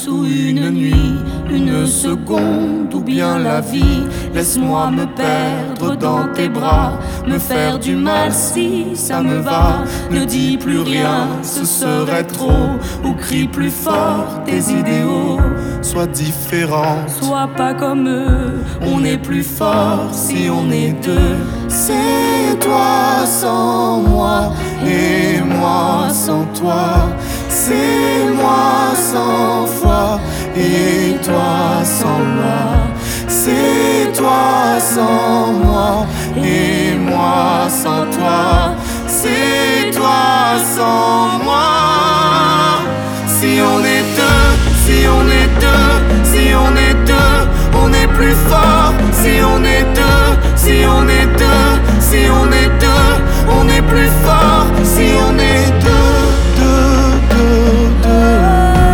plus ou une nuit, une seconde ou bien la vie. Laisse-moi me perdre dans tes bras, me faire du mal si ça me va. Ne dis plus rien, ce serait trop, ou crie plus fort tes idéaux. Sois différente, sois pas comme eux, on est plus fort si on est deux. c'est toi sans moi et moi sans toi. C'est moi sans foi et toi sans moi. C'est toi sans moi et moi sans toi. C'est toi sans moi. Si on est deux, si on est deux, si on est deux, on est plus fort. Si on est deux, si on est deux, si on est deux, on est plus fort. Si on est deux, deux, deux, deux.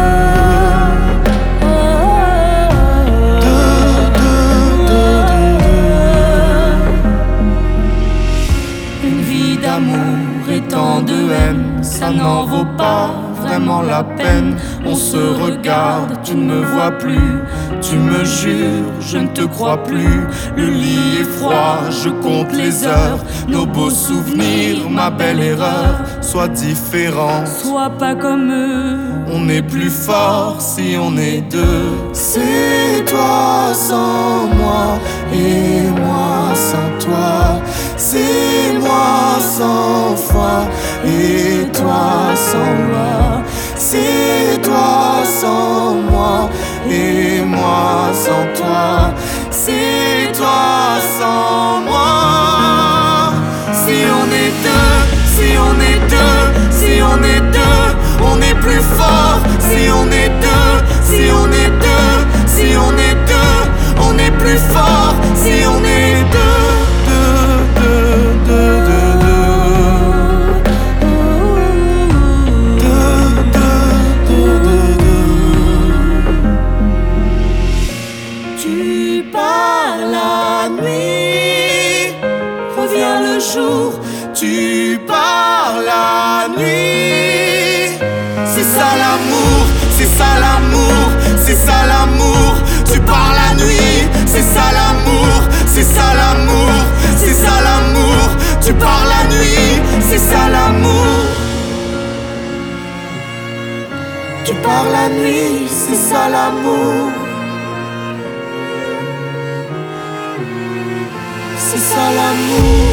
Une vie d'amour et tant de haine, ça n'en vaut pas vraiment la peine. On se regarde, tu ne me vois plus, tu me jures, je ne te crois plus. Le lit est froid, je compte les heures, nos beaux souvenirs, ma belle erreur. Sois différent, sois pas comme eux, on est plus fort si on est deux. C'est toi sans moi et moi sans toi. C'est moi sans foi et toi sans loi. C'est toi sans moi et moi sans toi. C'est toi sans moi. Si on est deux, si on est deux, si on est deux, on est plus fort. Si on est deux, si on est deux, si on est deux, on est plus fort. Si on est deux, deux, deux, deux, deux. Tu pars la nuit, revient le jour. Tu pars la nuit. C'est ça l'amour, c'est ça l'amour, c'est ça l'amour. Tu pars la nuit, c'est ça l'amour, c'est ça l'amour, c'est ça l'amour. Tu pars la nuit, c'est ça l'amour. Tu pars la nuit, c'est ça l'amour. C'est ça l'amour.